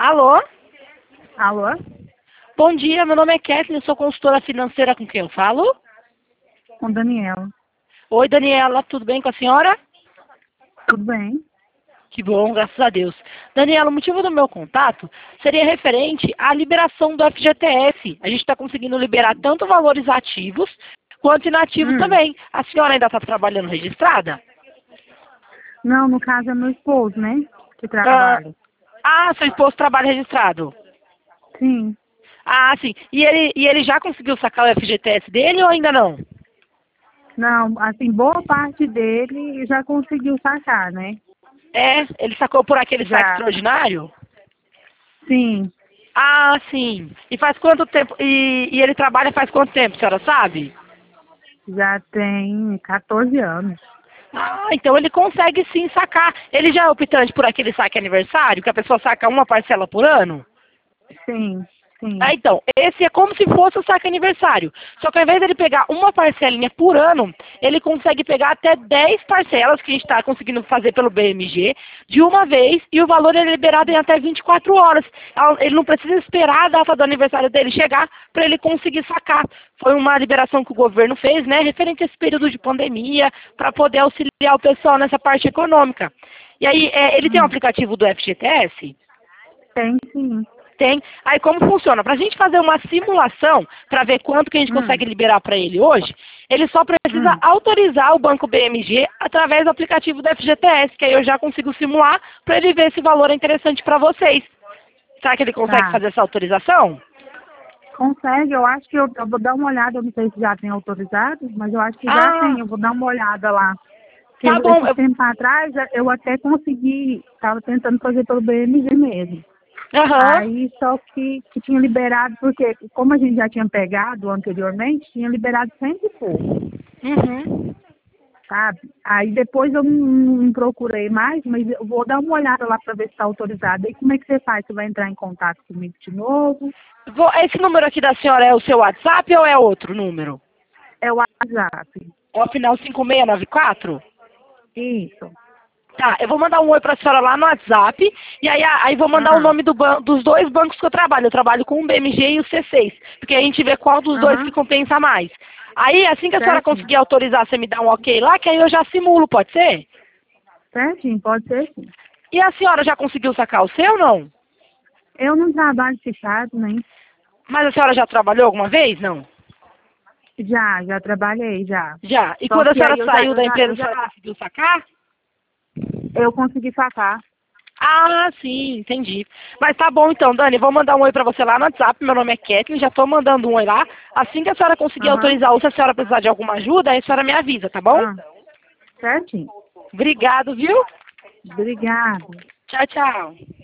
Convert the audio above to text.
Alô? Alô? Bom dia, meu nome é Kathleen, sou consultora financeira, com quem eu falo? Com Daniel. Oi, Daniela, tudo bem com a senhora? Tudo bem? Que bom, graças a Deus. Daniela, o motivo do meu contato seria referente à liberação do FGTS. A gente está conseguindo liberar tanto valores ativos quanto inativos também. A senhora ainda está trabalhando registrada? Não, no caso é meu esposo, né? Que Ah, trabalha. seu esposo trabalha registrado. Sim. Ah, sim. E ele já conseguiu sacar o FGTS dele ou ainda não? Não, assim, boa parte dele já conseguiu sacar, né? É, ele sacou por aquele saque Já. extraordinário? Sim. Ah, sim. E faz quanto tempo? E ele trabalha faz quanto tempo, a senhora sabe? Já tem 14 anos. Ah, então ele consegue sim sacar. Ele já é optante por aquele saque aniversário, que a pessoa saca uma parcela por ano? Sim, Ah, sim. então, esse é como se fosse o saque aniversário. Só que ao invés dele pegar uma parcelinha por ano, ele consegue pegar até 10 parcelas, que a gente está conseguindo fazer pelo BMG, de uma vez, e o valor é liberado em até 24 horas. Ele não precisa esperar a data do aniversário dele chegar para ele conseguir sacar. Foi uma liberação que o governo fez, né, referente a esse período de pandemia, para poder auxiliar o pessoal nessa parte econômica. E aí, ele tem um Hum. aplicativo do FGTS? Tem sim. Tem. Aí como funciona? Para a gente fazer uma simulação para ver quanto que a gente consegue Hum. liberar para ele hoje, ele só precisa Hum. autorizar o Banco BMG através do aplicativo do FGTS, que aí eu já consigo simular para ele ver se o valor é interessante para vocês. Será que ele consegue Tá. fazer essa autorização? Consegue, eu acho que eu vou dar uma olhada, eu não sei se já tem autorizado, mas eu acho que já Ah, tem, eu vou dar uma olhada lá. Porque tá bom. esse tempo atrás eu até consegui, estava tentando fazer pelo BMG mesmo. Aham. Aí só que tinha liberado, porque como a gente já tinha pegado anteriormente, tinha liberado 100 e pouco, Uhum. sabe? Aí depois eu não procurei mais, mas eu vou dar uma olhada lá para ver se está autorizado. Aí como é que você faz? Você vai entrar em contato comigo de novo? Esse número aqui da senhora é o seu WhatsApp ou é outro número? É o WhatsApp. É o final 5694? Isso. Tá, eu vou mandar um oi pra senhora lá no WhatsApp, e aí vou mandar o Aham. nome dos dois bancos que eu trabalho. Eu trabalho com o BMG e o C6, porque a gente vê qual dos dois que Aham. compensa mais. Aí, assim que a senhora Certinho. conseguir autorizar, você me dá um ok lá, que aí eu já simulo, pode ser? Certinho, pode ser sim. E a senhora já conseguiu sacar o seu, não? Eu não trabalho fechado, nem. Mas a senhora já trabalhou alguma vez, não? Já trabalhei, já. Já. E Só quando a que aí senhora saiu da empresa, eu a senhora já, conseguiu sacar? eu consegui sacar. Ah, sim, entendi. Mas tá bom então, Dani, vou mandar um oi pra você lá no WhatsApp, meu nome é Kathleen, já tô mandando um oi lá. Assim que a senhora conseguir Aham. autorizar ou se a senhora precisar de alguma ajuda, aí a senhora me avisa, tá bom? Ah, certinho. Obrigado, viu? Obrigada. Tchau, tchau.